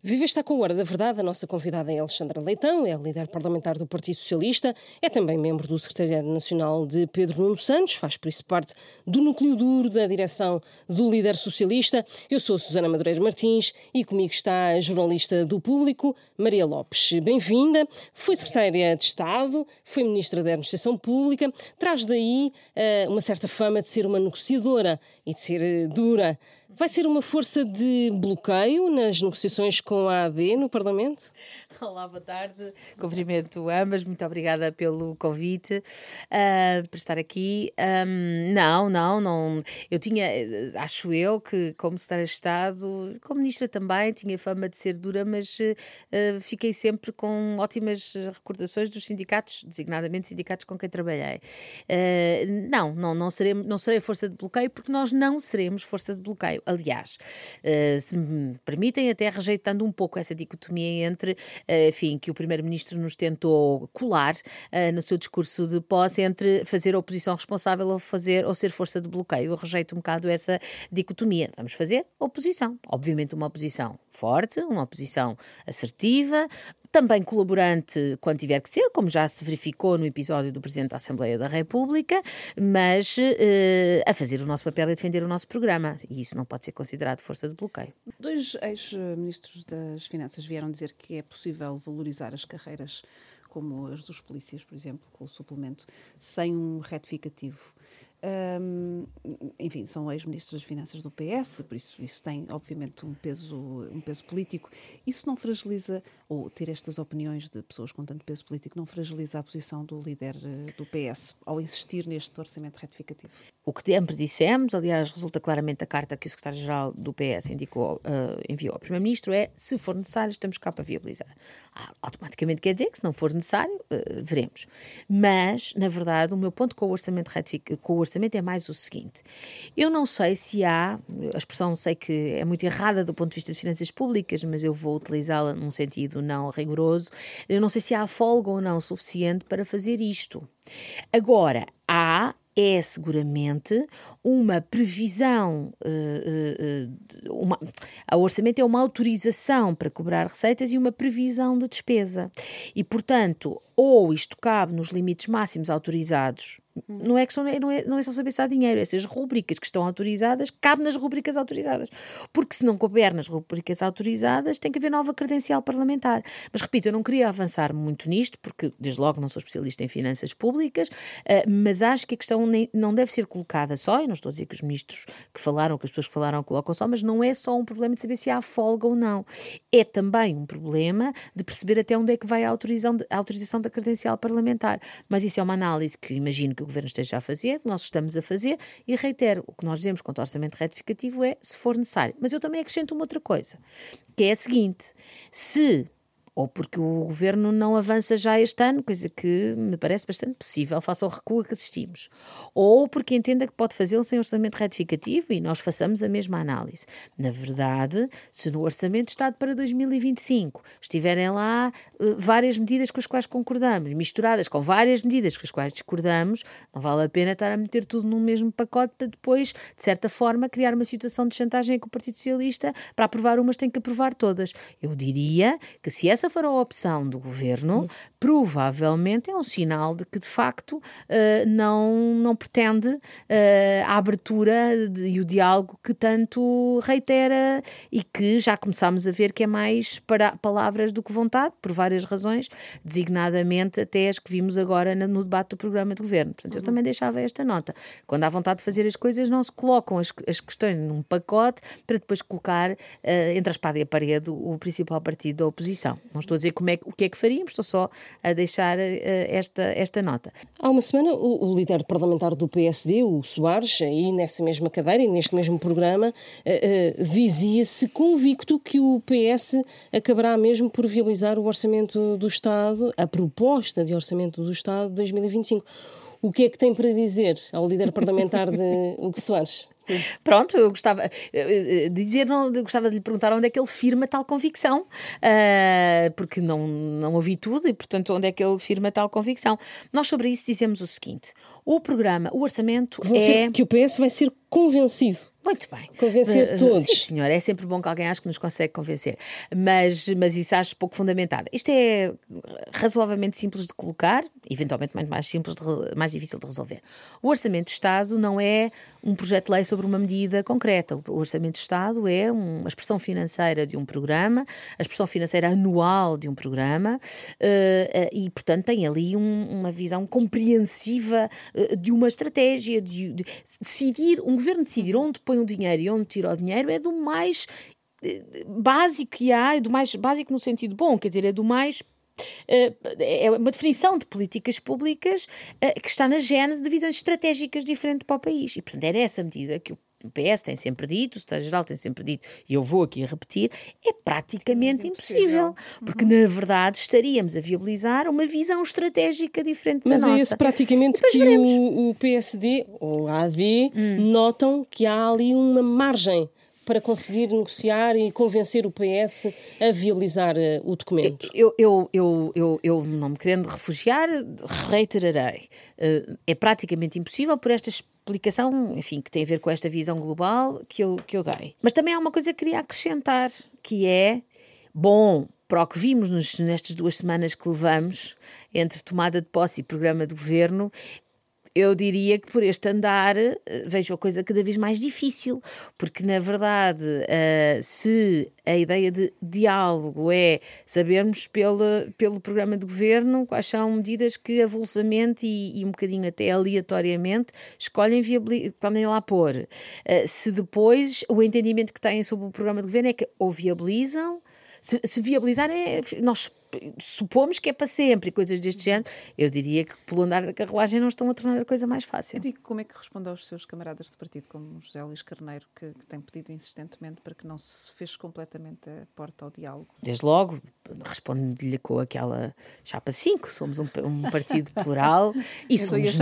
Viva está com a Hora da Verdade. A nossa convidada é Alexandra Leitão, é a líder parlamentar do Partido Socialista, é também membro do Secretariado Nacional de Pedro Nuno Santos, faz por isso parte do núcleo duro da direção do líder socialista. Eu sou a Susana Madureira Martins e comigo está a jornalista do Público, Maria Lopes. Bem-vinda. Foi secretária de Estado, foi ministra da Administração Pública, traz daí uma certa fama de ser uma negociadora e de ser dura. Vai ser uma força de bloqueio nas negociações com a AD no Parlamento? Olá, boa tarde. Cumprimento ambas. Muito obrigada pelo convite para estar aqui. Não. Eu tinha, acho eu, que como secretária de Estado, como ministra também, tinha fama de ser dura, mas fiquei sempre com ótimas recordações dos sindicatos, designadamente sindicatos com quem trabalhei. Não serei força de bloqueio, porque nós não seremos força de bloqueio. Aliás, se me permitem, até rejeitando um pouco essa dicotomia entre que o Primeiro-Ministro nos tentou colar no seu discurso de posse entre fazer a oposição responsável ou ser força de bloqueio. Eu rejeito um bocado essa dicotomia. Vamos fazer oposição. Obviamente uma oposição forte, uma oposição assertiva, também colaborante quando tiver que ser, como já se verificou no episódio do Presidente da Assembleia da República, mas a fazer o nosso papel e defender o nosso programa. E isso não pode ser considerado força de bloqueio. Dois ex-ministros das Finanças vieram dizer que é possível valorizar as carreiras como as dos polícias, por exemplo, com o suplemento, sem um retificativo. Enfim, são ex-ministros das Finanças do PS, por isso tem, obviamente, um peso político. Isso não fragiliza, ou ter estas opiniões de pessoas com tanto peso político, não fragiliza a posição do líder do PS ao insistir neste orçamento retificativo? O que sempre dissemos, aliás, resulta claramente da carta que o secretário-geral do PS enviou ao Primeiro-Ministro, é: se for necessário, estamos cá para viabilizar. Automaticamente quer dizer que, se não for necessário, veremos. Mas, na verdade, o meu ponto com o orçamento é mais o seguinte: eu não sei se há, a expressão sei que é muito errada do ponto de vista de finanças públicas, mas eu vou utilizá-la num sentido não rigoroso, eu não sei se há folga ou não suficiente para fazer isto. Agora, é seguramente uma previsão, o orçamento é uma autorização para cobrar receitas e uma previsão de despesa. E, portanto, ou isto cabe nos limites máximos autorizados, não é só saber se há dinheiro, essas rúbricas que estão autorizadas, cabe nas rúbricas autorizadas. Porque se não couber nas rúbricas autorizadas, tem que haver nova credencial parlamentar. Mas, repito, eu não queria avançar muito nisto, porque, desde logo, não sou especialista em finanças públicas, mas acho que a questão não deve ser colocada só, eu não estou a dizer que os ministros que falaram, que as pessoas que falaram colocam só, mas não é só um problema de saber se há folga ou não. É também um problema de perceber até onde é que vai a autorização da credencial parlamentar. Mas isso é uma análise que imagino que o Governo esteja a fazer, nós estamos a fazer, e reitero, o que nós dizemos quanto ao orçamento retificativo é se for necessário. Mas eu também acrescento uma outra coisa, que é a seguinte: ou porque o Governo não avança já este ano, coisa que me parece bastante possível, face ao recuo a que assistimos, ou porque entenda que pode fazê-lo sem orçamento retificativo e nós façamos a mesma análise. Na verdade, se no Orçamento de Estado para 2025 estiverem lá várias medidas com as quais concordamos, misturadas com várias medidas com as quais discordamos, não vale a pena estar a meter tudo num mesmo pacote para depois, de certa forma, criar uma situação de chantagem com o Partido Socialista. Para aprovar umas tem que aprovar todas. Eu diria que, se essa for a opção do Governo, provavelmente é um sinal de que, de facto, não pretende a abertura e o diálogo que tanto reitera e que já começámos a ver que é mais para palavras do que vontade, por várias razões, designadamente até as que vimos agora no debate do programa de Governo. Portanto, eu também deixava esta nota. Quando há vontade de fazer as coisas, não se colocam as questões num pacote para depois colocar entre a espada e a parede o principal partido da oposição. Não estou a dizer o que é que faríamos, estou só a deixar esta nota. Há uma semana, o líder parlamentar do PSD, o Soares, aí nessa mesma cadeira e neste mesmo programa, dizia-se convicto que o PS acabará mesmo por viabilizar o orçamento do Estado, a proposta de orçamento do Estado de 2025. O que é que tem para dizer ao líder parlamentar de Hugo Soares? Pronto, eu gostava de lhe perguntar onde é que ele firma tal convicção, porque não ouvi tudo e, portanto, onde é que ele firma tal convicção. Nós sobre isso dizemos o seguinte: o orçamento que o PS vai ser convencido Muito bem. Convencer todos. Sim, senhor. É sempre bom que alguém ache que nos consegue convencer. Mas isso acho pouco fundamentado. Isto é razoavelmente simples de colocar, eventualmente mais difícil de resolver. O Orçamento de Estado não é um projeto de lei sobre uma medida concreta. O Orçamento de Estado é uma expressão financeira de um programa, a expressão financeira anual de um programa e, portanto, tem ali uma visão compreensiva de uma estratégia, de decidir, um governo decidir onde põe o dinheiro e onde tira o dinheiro é do mais básico que há, do mais básico no sentido bom, quer dizer, é do mais... É uma definição de políticas públicas que está na gênese de visões estratégicas diferentes para o país. E, portanto, é nessa medida que o PS tem sempre dito, o Secretário-Geral tem sempre dito, e eu vou aqui repetir, é praticamente impossível. Porque, na verdade, estaríamos a viabilizar uma visão estratégica diferente da nossa. Mas é esse praticamente que o PSD ou a AD notam que há ali uma margem para conseguir negociar e convencer o PS a viabilizar o documento? Eu não me querendo refugiar, reiterarei. É praticamente impossível por esta explicação, enfim, que tem a ver com esta visão global que eu dei. Mas também há uma coisa que queria acrescentar, que é, bom, para o que vimos nestas 2 semanas que levamos, entre tomada de posse e programa de governo, eu diria que por este andar vejo a coisa cada vez mais difícil, porque na verdade se a ideia de diálogo é sabermos pelo programa de governo quais são medidas que avulsamente e um bocadinho até aleatoriamente podem lá pôr. Se depois o entendimento que têm sobre o programa de governo é que ou viabilizam, se viabilizar nós supomos que é para sempre, coisas deste género, eu diria que pelo andar da carruagem não estão a tornar a coisa mais fácil. Eu digo, como é que responde aos seus camaradas de partido, como José Luís Carneiro, que tem pedido insistentemente para que não se feche completamente a porta ao diálogo? Desde logo, respondo-lhe com aquela chapa 5, somos um partido plural e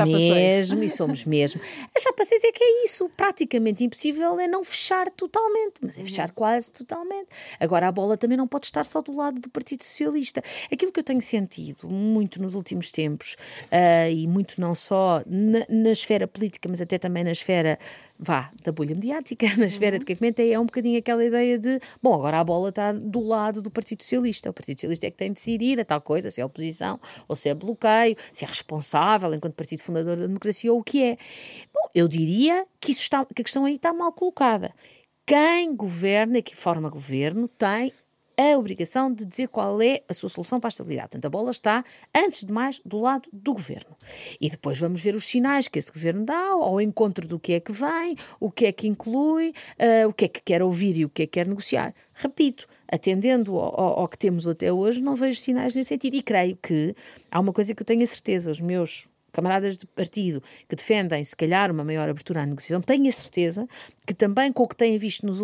somos mesmo. A chapa 6 é que é isso, praticamente impossível é não fechar totalmente, mas é fechar quase totalmente. Agora a bola também não pode estar só do lado do Partido Socialista. Aquilo que eu tenho sentido muito nos últimos tempos, e muito não só na esfera política, mas até também na esfera da bolha mediática, na esfera de quem comenta, é um bocadinho aquela ideia de, bom, agora a bola está do lado do Partido Socialista. O Partido Socialista é que tem de decidir a tal coisa, se é oposição ou se é bloqueio, se é responsável enquanto partido fundador da democracia ou o que é. Bom, eu diria que a questão aí está mal colocada. Quem governa e que forma governo tem a obrigação de dizer qual é a sua solução para a estabilidade. Portanto, a bola está, antes de mais, do lado do governo. E depois vamos ver os sinais que esse governo dá, ao encontro do que é que vem, o que é que inclui, o que é que quer ouvir e o que é que quer negociar. Repito, atendendo ao que temos até hoje, não vejo sinais nesse sentido. E creio que há uma coisa que eu tenho a certeza, os meus camaradas de partido que defendem, se calhar, uma maior abertura à negociação, tenho a certeza que também com o que têm visto nos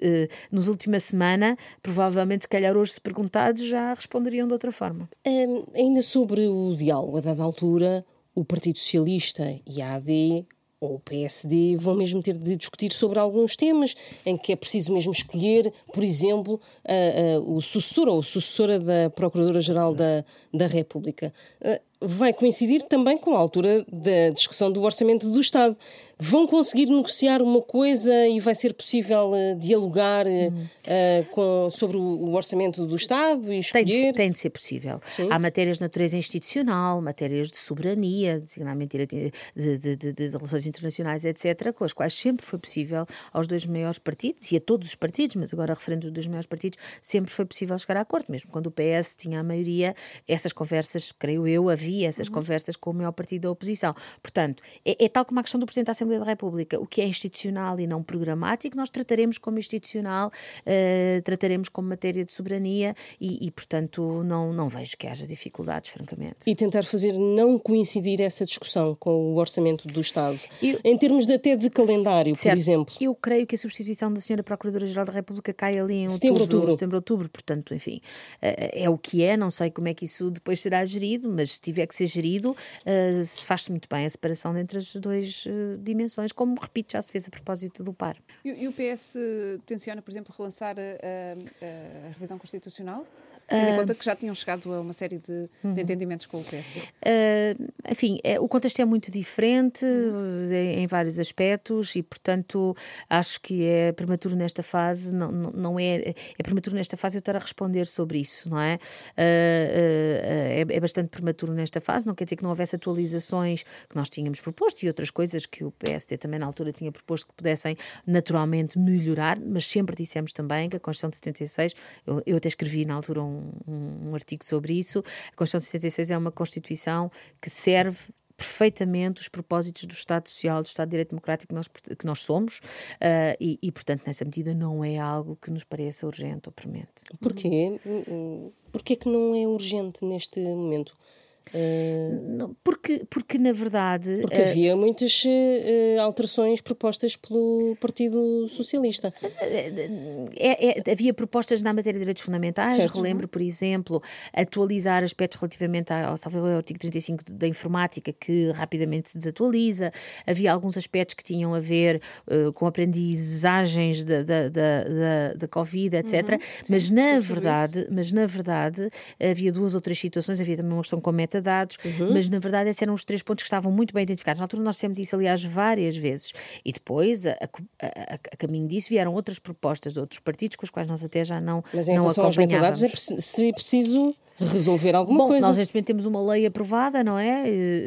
última semana, provavelmente, se calhar hoje, se perguntados, já responderiam de outra forma. Ainda sobre o diálogo, a dada altura, o Partido Socialista e a AD ou o PSD vão mesmo ter de discutir sobre alguns temas em que é preciso mesmo escolher, por exemplo, o sucessor ou sucessora da Procuradora-Geral da República. Vai coincidir também com a altura da discussão do Orçamento do Estado. Vão conseguir negociar uma coisa e vai ser possível dialogar sobre o Orçamento do Estado e escolher? Tem de ser possível. Sim. Há matérias de natureza institucional, matérias de soberania, designadamente de relações internacionais, etc., com as quais sempre foi possível aos 2 maiores partidos, e a todos os partidos, mas agora referendo aos 2 maiores partidos, sempre foi possível chegar a acordo, mesmo quando o PS tinha a maioria, essas conversas, creio eu, havia essas conversas com o maior partido da oposição. Portanto, é tal como a questão do Presidente da Assembleia da República. O que é institucional e não programático, nós trataremos como institucional, trataremos como matéria de soberania e portanto, não vejo que haja dificuldades, francamente. E tentar fazer não coincidir essa discussão com o Orçamento do Estado, em termos até de calendário, certo, por exemplo. Eu creio que a substituição da Sra. Procuradora-Geral da República cai ali em setembro, outubro. Portanto, enfim, é o que é, não sei como é que isso depois será gerido, mas se tiver que ser gerido, faz-se muito bem a separação entre as duas dimensões, como, repito, já se fez a propósito do par. E o PS tenciona, por exemplo, relançar a revisão constitucional? Tendo em conta que já tinham chegado a uma série de entendimentos com o PSD. Enfim, o contexto é muito diferente em vários aspectos e, portanto, acho que é prematuro nesta fase, não é prematuro nesta fase eu estar a responder sobre isso, não é? É bastante prematuro nesta fase, não quer dizer que não houvesse atualizações que nós tínhamos proposto e outras coisas que o PSD também na altura tinha proposto que pudessem naturalmente melhorar, mas sempre dissemos também que a Constituição de 76, eu até escrevi na altura um artigo sobre isso. A Constituição de 76 é uma Constituição que serve perfeitamente os propósitos do Estado Social, do Estado de Direito Democrático que nós somos e, portanto, nessa medida não é algo que nos pareça urgente ou premente. Porquê? Porquê que não é urgente neste momento? Porque na verdade... Porque havia muitas alterações propostas pelo Partido Socialista. Havia propostas na matéria de direitos fundamentais, certo. Relembro, por exemplo, atualizar aspectos relativamente ao artigo 35 da informática, que rapidamente se desatualiza. Havia alguns aspectos que tinham a ver com aprendizagens da Covid, etc. Mas na verdade havia duas ou três situações, havia também uma questão com metadados, mas na verdade esses eram os 3 pontos que estavam muito bem identificados. Na altura nós dissemos isso, aliás, várias vezes. E depois, a caminho disso, vieram outras propostas de outros partidos com os quais nós até já não acompanhávamos. Mas em relação aos metadados seria preciso resolver alguma coisa. Nós neste momento temos uma lei aprovada, não é?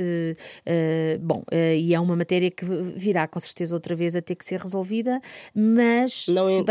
E é uma matéria que virá com certeza outra vez a ter que ser resolvida, mas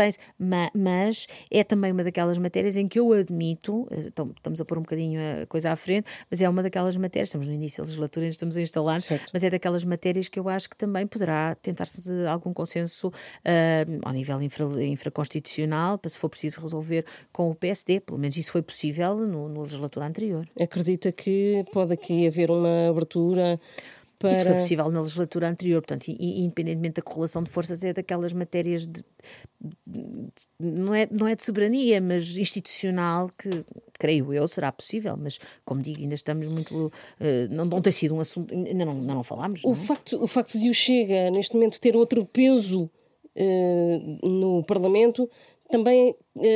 é também uma daquelas matérias em que eu admito, estamos a pôr um bocadinho a coisa à frente, mas é uma daquelas matérias, estamos no início da legislatura, estamos a instalar, certo. Mas é daquelas matérias que eu acho que também poderá tentar-se algum consenso ao nível infraconstitucional, para se for preciso resolver com o PSD, pelo menos isso foi possível no legislatura anterior. Acredita que pode aqui haver uma abertura para... Isso foi possível na legislatura anterior, portanto, independentemente da correlação de forças, é daquelas matérias não é de soberania, mas institucional, que creio eu será possível, mas como digo, ainda estamos muito... não tem sido um assunto, ainda não falámos. O facto de o Chega neste momento ter outro peso no Parlamento também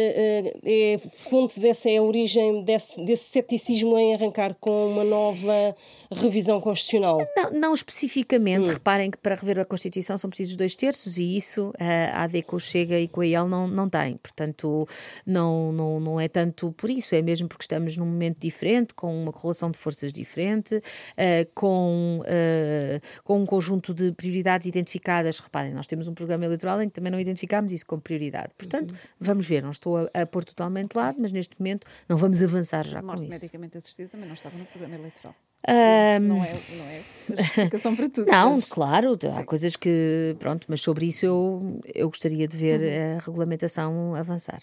é fonte dessa, é a origem desse ceticismo em arrancar com uma nova revisão constitucional? Não especificamente. Reparem que para rever a Constituição são precisos 2/3 e isso a AD com o Chega e com a IEL não tem. Portanto, não é tanto por isso, é mesmo porque estamos num momento diferente, com uma correlação de forças diferente, com um conjunto de prioridades identificadas. Reparem, nós temos um programa eleitoral em que também não identificámos isso como prioridade. Portanto, vamos ver. Não estou a pôr totalmente de lado, mas neste momento não vamos avançar já com isso. Medicamente assistida também não estava no programa eleitoral. Isso não é justificação para tudo. Não, claro, há coisas que... Pronto, mas sobre isso eu gostaria de ver a regulamentação avançar.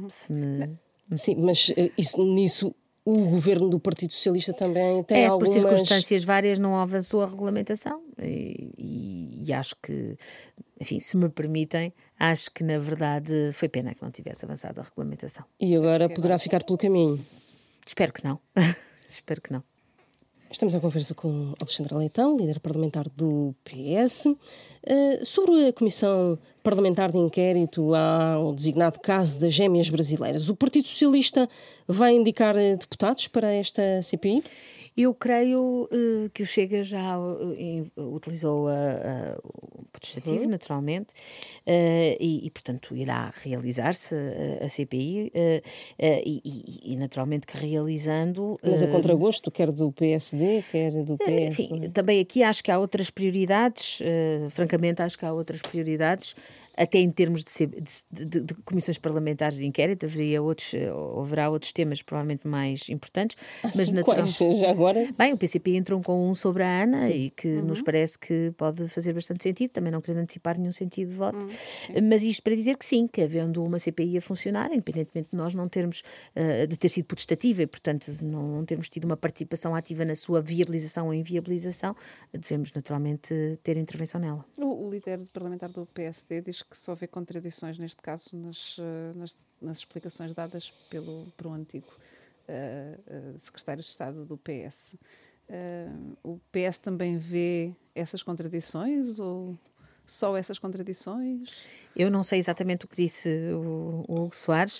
Sim, mas nisso o governo do Partido Socialista também tem algumas... por circunstâncias várias não avançou a regulamentação e acho que, enfim, se me permitem, acho que na verdade foi pena que não tivesse avançado a regulamentação. E agora poderá ficar pelo caminho? Espero que não. Espero que não. Estamos à conversa com Alexandra Leitão, líder parlamentar do PS, sobre a Comissão Parlamentar de Inquérito ao designado caso das gêmeas brasileiras. O Partido Socialista vai indicar deputados para esta CPI? Eu creio que o Chega já utilizou o potestativo, naturalmente, e, portanto, irá realizar-se a CPI e, naturalmente, que realizando... Mas a contragosto, quer do PSD, quer do PS? Enfim, também aqui acho que há outras prioridades, francamente acho que há outras prioridades, até em termos de comissões parlamentares de inquérito, haverá outros temas provavelmente mais importantes. Mas quais já agora? Bem, o PCP entrou com um sobre a ANA e que nos parece que pode fazer bastante sentido, também não querendo antecipar nenhum sentido de voto, mas isto para dizer que sim, que havendo uma CPI a funcionar, independentemente de nós não termos, de ter sido potestativa e, portanto, não termos tido uma participação ativa na sua viabilização ou inviabilização, devemos naturalmente ter intervenção nela. O líder parlamentar do PSD diz que só vê contradições neste caso nas explicações dadas por um antigo secretário de Estado do PS. O PS também vê essas contradições ou só essas contradições? Eu não sei exatamente o que disse o Hugo Soares,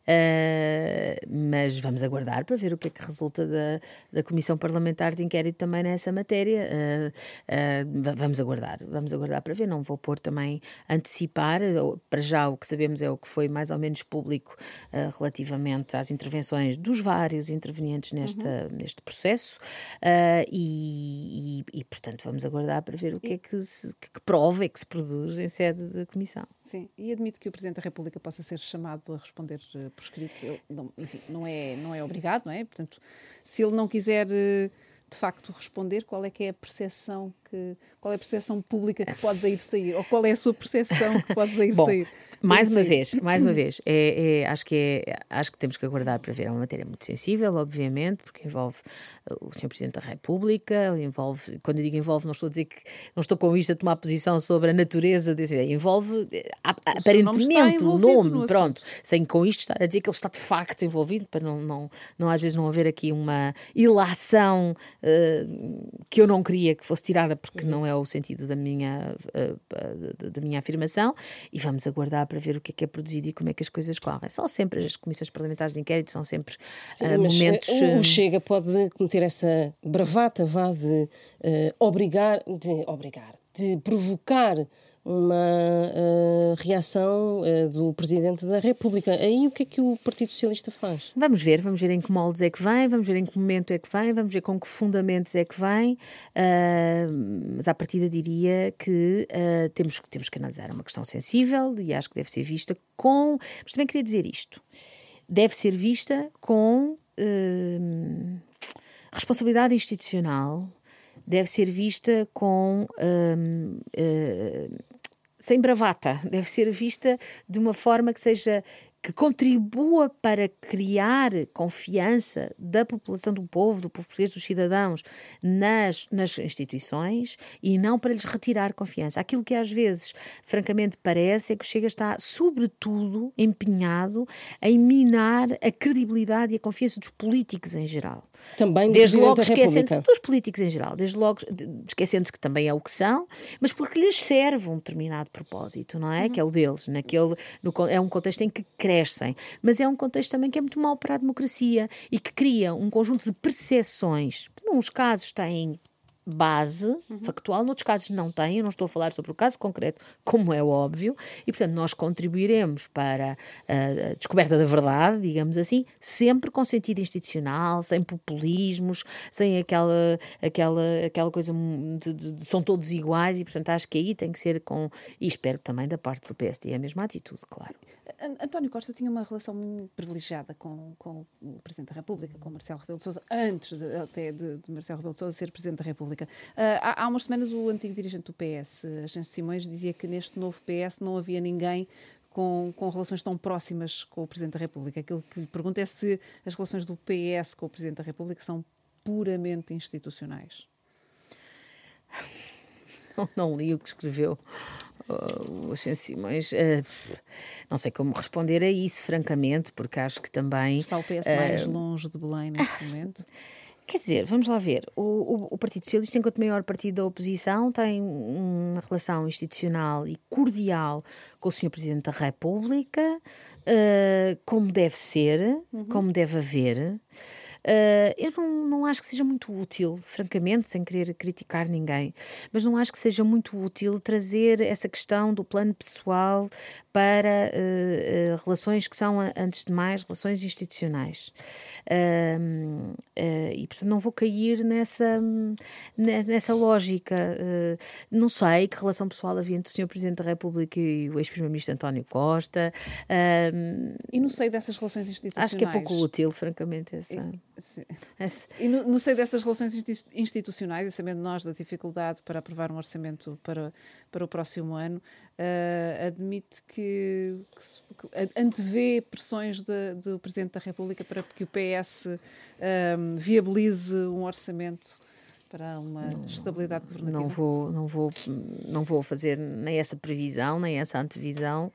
mas vamos aguardar para ver o que é que resulta da Comissão Parlamentar de Inquérito também nessa matéria. Vamos aguardar para ver. Não vou pôr também antecipar. Para já o que sabemos é o que foi mais ou menos público relativamente às intervenções dos vários intervenientes neste processo e, portanto, vamos aguardar para ver o que é que prova é que se produz em sede da Comissão. Sim, e admite que o Presidente da República possa ser chamado a responder por escrito. Ele, enfim, não é obrigado, não é? Portanto, se ele não quiser de facto responder, qual é a percepção pública que pode daí sair? Ou qual é a sua percepção que pode daí sair? Mais uma vez, acho que temos que aguardar para ver. É uma matéria muito sensível, obviamente, porque envolve o Sr. Presidente da República, quando eu digo envolve, não estou a dizer que não estou com isto a tomar posição sobre a natureza desse, envolve aparentemente o nome, pronto, sem com isto estar a dizer que ele está de facto envolvido, para não às vezes não haver aqui uma ilação que eu não queria que fosse tirada, porque não é o sentido da minha afirmação, e vamos aguardar para ver o que é produzido e como é que as coisas correm. São sempre as comissões parlamentares de inquérito, são sempre momentos... O Chega pode cometer essa bravata, de provocar uma reação do Presidente da República. Aí o que é que o Partido Socialista faz? Vamos ver em que moldes é que vem, vamos ver em que momento é que vem, vamos ver com que fundamentos é que vem, mas à partida diria que temos que analisar uma questão sensível e acho que deve ser vista com... Mas também queria dizer isto. Deve ser vista com responsabilidade institucional, deve ser vista com... sem bravata, deve ser vista de uma forma que contribua para criar confiança da população, do povo português, dos cidadãos nas instituições e não para lhes retirar confiança. Aquilo que às vezes, francamente, parece é que o Chega está, sobretudo, empenhado em minar a credibilidade e a confiança dos políticos em geral. Também desde logo esquecendo-se dos políticos em geral, desde logo esquecendo-se que também é o que são, mas porque lhes serve um determinado propósito, não é? Que é o deles, é um contexto em que crescem, mas é um contexto também que é muito mau para a democracia e que cria um conjunto de percepções, que nos casos têm base factual, noutros casos não tem. Eu não estou a falar sobre o caso concreto, como é óbvio, e portanto nós contribuiremos para a descoberta da verdade, digamos assim, sempre com sentido institucional, sem populismos, sem aquela coisa de são todos iguais, e portanto acho que aí tem que ser e espero também da parte do PSD a mesma atitude, claro. António Costa tinha uma relação privilegiada com o Presidente da República, com Marcelo Rebelo de Sousa, antes até de Marcelo Rebelo de Sousa ser Presidente da República. Há umas semanas o antigo dirigente do PS, Agêncio Simões, dizia que neste novo PS não havia ninguém com relações tão próximas com o Presidente da República. Aquilo que lhe pergunto é se as relações do PS com o Presidente da República são puramente institucionais. Não li o que escreveu o Agêncio Simões. Não sei como responder a isso, francamente, porque acho que também... Está o PS mais longe de Belém neste momento? Quer dizer, vamos lá ver. O Partido Socialista, enquanto maior partido da oposição, tem uma relação institucional e cordial com o Sr. Presidente da República, como deve ser, como deve haver. Eu não acho que seja muito útil, francamente, sem querer criticar ninguém, mas não acho que seja muito útil trazer essa questão do plano pessoal para relações que são, antes de mais, relações institucionais. E, portanto, não vou cair nessa lógica. Não sei que relação pessoal havia entre o Sr. Presidente da República e o ex-primeiro-ministro António Costa. E no seio dessas relações institucionais? Acho que é pouco útil, francamente, E no seio dessas relações institucionais, e sabendo nós da dificuldade para aprovar um orçamento para o próximo ano, admite que antevê pressões do Presidente da República para que o PS viabilize um orçamento para uma estabilidade governativa? Não vou fazer nem essa previsão, nem essa antevisão.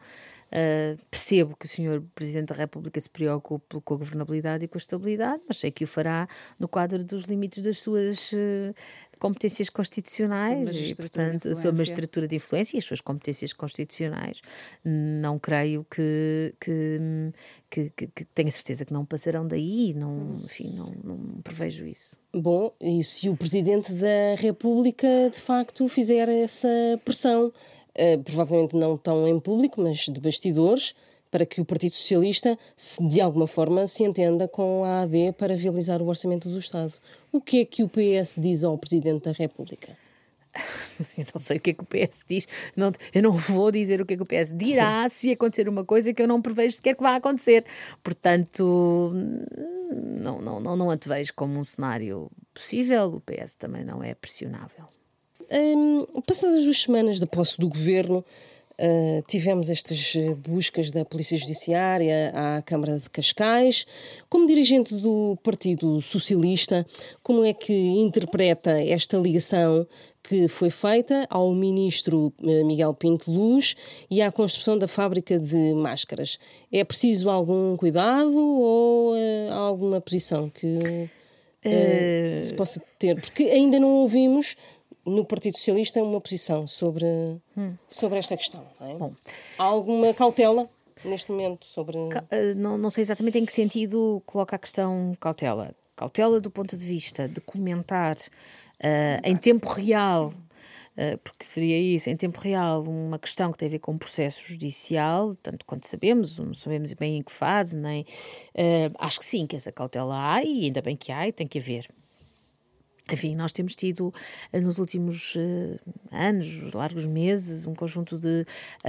Percebo que o Sr. Presidente da República se preocupe com a governabilidade e com a estabilidade, mas sei que o fará no quadro dos limites das suas competências constitucionais e, portanto, a sua magistratura de influência e as suas competências constitucionais. Não creio que tenha certeza que não passarão daí, enfim, não prevejo isso. Bom, e se o Presidente da República de facto fizer essa pressão, provavelmente não tão em público, mas de bastidores, para que o Partido Socialista, de alguma forma, se entenda com a AD para viabilizar o orçamento do Estado. O que é que o PS diz ao Presidente da República? Eu não sei o que é que o PS diz. Eu não vou dizer o que é que o PS dirá se acontecer uma coisa que eu não prevejo sequer que vá acontecer. Portanto, não antevejo como um cenário possível. O PS também não é pressionável. Passadas 2 semanas da posse do governo, tivemos estas buscas da Polícia Judiciária à Câmara de Cascais. Como dirigente do Partido Socialista, como é que interpreta esta ligação que foi feita ao ministro Miguel Pinto Luz e à construção da fábrica de máscaras? É preciso algum cuidado ou há alguma posição que se possa ter? Porque ainda não ouvimos no Partido Socialista uma posição sobre esta questão. Não é? Bom, há alguma cautela neste momento sobre... Não sei exatamente em que sentido coloca a questão cautela. Cautela do ponto de vista de comentar em tempo real, porque seria isso, em tempo real, uma questão que tem a ver com um processo judicial, tanto quanto sabemos, não sabemos bem em que fase, nem... acho que sim, que essa cautela há, e ainda bem que há, e tem que haver. Enfim, nós temos tido nos últimos anos, largos meses, um conjunto de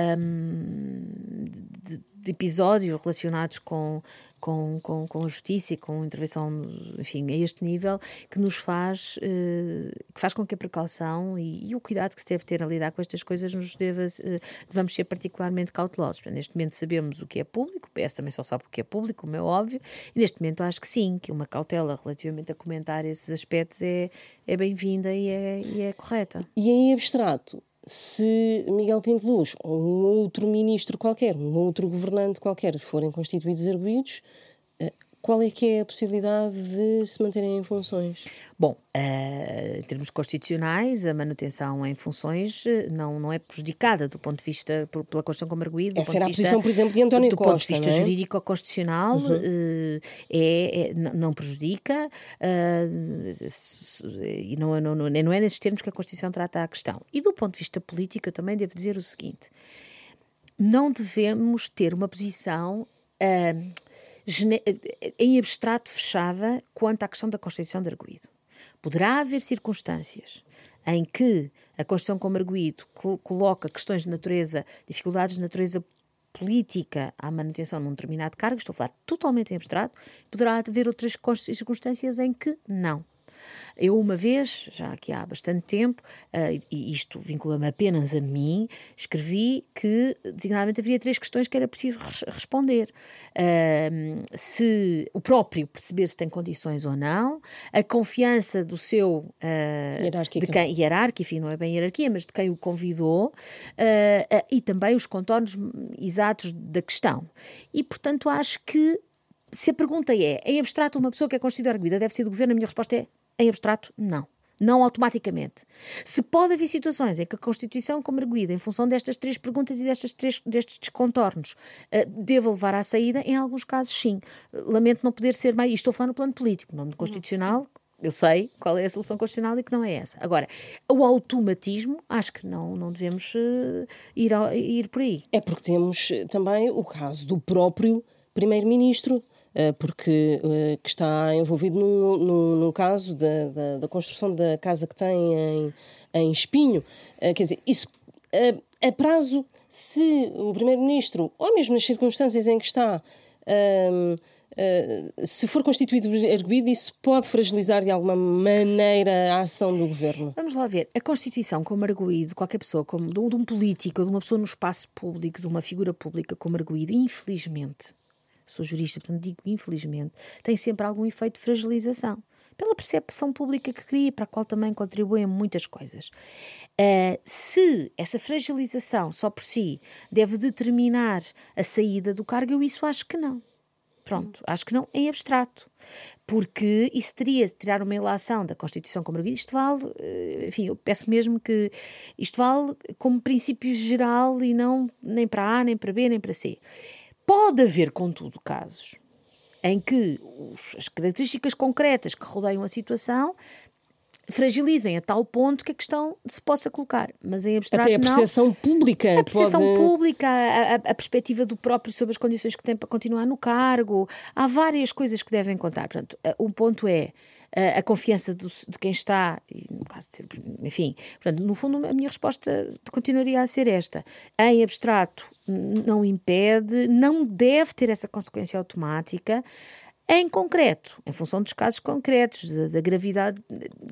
episódios relacionados com a justiça e com a intervenção, enfim, a este nível, que nos faz com que a precaução e o cuidado que se deve ter a lidar com estas coisas devamos ser particularmente cautelosos. Neste momento sabemos o que é público, o PS também só sabe o que é público, como é óbvio, e neste momento acho que sim, que uma cautela relativamente a comentar esses aspectos é bem-vinda e é correta. E em abstrato, se Miguel Pinto Luz ou um outro ministro qualquer, um outro governante qualquer forem constituídos arguidos, qual é que é a possibilidade de se manterem em funções? Bom, em termos constitucionais, a manutenção em funções não é prejudicada do ponto de vista pela Constituição como arguido. Essa era a posição, por exemplo, de António Costa. Do ponto de vista jurídico-constitucional, não prejudica, e não é nesses termos que a Constituição trata a questão. E do ponto de vista político, eu também devo dizer o seguinte: não devemos ter uma posição em abstrato fechada quanto à questão da Constituição de arguido. Poderá haver circunstâncias em que a Constituição como arguido coloca questões de natureza, dificuldades de natureza política à manutenção num determinado cargo, estou a falar totalmente em abstrato, poderá haver outras circunstâncias em que não. Eu uma vez, já aqui há bastante tempo, e isto vincula-me apenas a mim, escrevi que designadamente havia 3 questões que era preciso responder. Se o próprio perceber se tem condições ou não, a confiança do seu hierárquica, enfim, não é bem hierarquia, mas de quem o convidou, e também os contornos exatos da questão. E, portanto, acho que se a pergunta é, em abstrato, uma pessoa que é constituída arguida deve ser do governo, a minha resposta é, em abstrato, não automaticamente. Se pode haver situações em que a Constituição como arguida, em função destas 3 perguntas e destes contornos, deva levar à saída, em alguns casos sim. Lamento não poder ser mais, estou a falar no plano político, não no constitucional. Eu sei qual é a solução constitucional e que não é essa. Agora, o automatismo, acho que não devemos ir por aí. É porque temos também o caso do próprio Primeiro-Ministro, porque que está envolvido no caso da construção da casa que tem em Espinho. Quer dizer, isso a prazo, se o Primeiro-Ministro, ou mesmo nas circunstâncias em que está, se for constituído arguido, isso pode fragilizar de alguma maneira a ação do Governo? Vamos lá ver. A Constituição como arguido, qualquer pessoa, como de um político, de uma pessoa no espaço público, de uma figura pública como arguido, infelizmente, sou jurista, portanto digo infelizmente, tem sempre algum efeito de fragilização. pela percepção pública que cria, para a qual também contribuem muitas coisas. Se essa fragilização só por si deve determinar a saída do cargo, eu isso acho que não. Pronto, acho que não, em abstrato. Porque isso teria de tirar uma ilação da Constituição como arguido. Isto vale, enfim, eu peço mesmo que isto vale como princípio geral e não nem para A, nem para B, nem para C. Pode haver, contudo, casos em que as características concretas que rodeiam a situação fragilizem a tal ponto que a questão se possa colocar, mas em abstrato até a percepção pública. A percepção pública, a perspectiva do próprio sobre as condições que tem para continuar no cargo, há várias coisas que devem contar. Portanto, um ponto é a confiança de quem está, e no caso de ser, enfim, portanto, no fundo a minha resposta continuaria a ser esta. Em abstrato não impede, não deve ter essa consequência automática. Em concreto, em função dos casos concretos, da gravidade,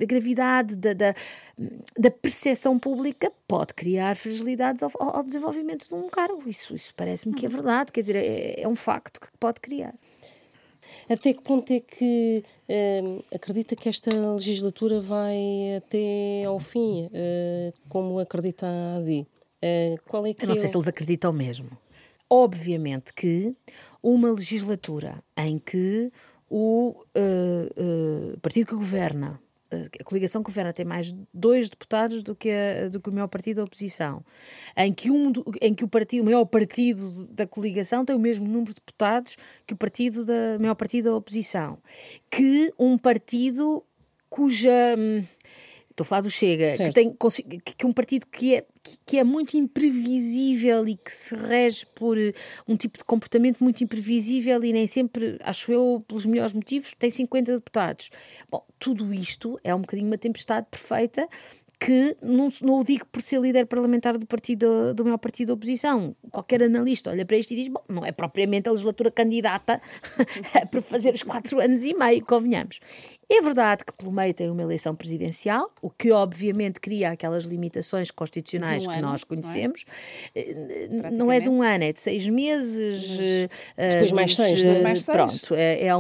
da percepção pública, pode criar fragilidades ao desenvolvimento de um cargo. Isso parece-me que é verdade, quer dizer, é um facto que pode criar. Até que ponto é que acredita que esta legislatura vai até ao fim, como acredita a AD? Qual é que Eu não sei se eles acreditam mesmo. Obviamente que uma legislatura em que o partido que governa, a coligação que governa tem mais 2 deputados do que o maior partido da oposição, em que o maior partido da coligação tem o mesmo número de deputados que o maior partido da oposição, que um partido cuja... Estou a falar do Chega, que é um partido que é muito imprevisível e que se rege por um tipo de comportamento muito imprevisível e nem sempre, acho eu, pelos melhores motivos, tem 50 deputados. Bom, tudo isto é um bocadinho uma tempestade perfeita que não o digo por ser líder parlamentar do maior partido da oposição. Qualquer analista olha para isto e diz, bom, não é propriamente a legislatura candidata para fazer os 4 anos e meio, convenhamos. É verdade que pelo meio tem uma eleição presidencial, o que obviamente cria aquelas limitações constitucionais que nós conhecemos. Não é de um ano, é de 6 meses. Depois mais 6, não é? Mais 6. Pronto, é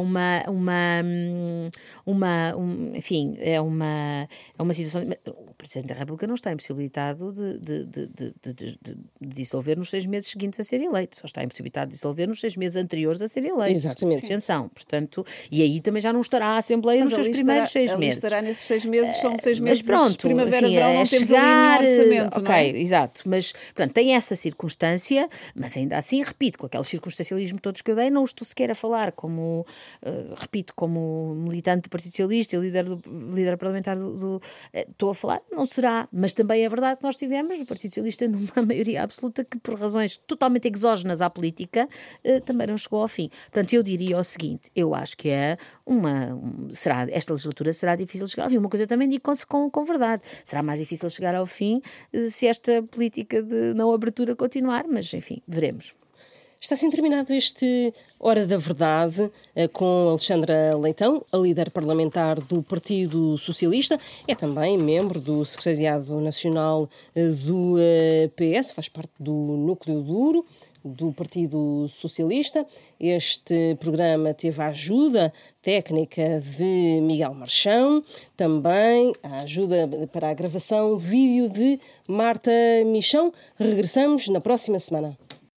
uma situação... O Presidente da República não está impossibilitado de dissolver nos 6 meses seguintes a ser eleito, só está impossibilitado de dissolver nos 6 meses anteriores a ser eleito. Exatamente. Atenção, portanto, e aí também já não estará a Assembleia nos seus primeiros 6 meses. Estará nesses 6 meses, são 6 meses pronto, de primavera-verão, não temos chegar, ali nenhum orçamento, não é? Ok, exato, mas portanto, tem essa circunstância, mas ainda assim, repito, com aquele circunstancialismo todos que eu dei, não estou sequer a falar como, repito, como militante do Partido Socialista e líder parlamentar estou a falar, não será, mas também é verdade que nós tivemos no Partido Socialista numa maioria absoluta que por razões totalmente exógenas à política também não chegou ao fim. Portanto, eu diria o seguinte, eu acho que esta legislatura será difícil de chegar ao fim. Uma coisa também digo com verdade, será mais difícil chegar ao fim se esta política de não abertura continuar, mas enfim, veremos. Está assim terminado este Hora da Verdade com Alexandra Leitão, a líder parlamentar do Partido Socialista, é também membro do Secretariado Nacional do PS, faz parte do núcleo duro do Partido Socialista. Este programa teve a ajuda técnica de Miguel Marchão, também a ajuda para a gravação vídeo de Marta Michão. Regressamos na próxima semana.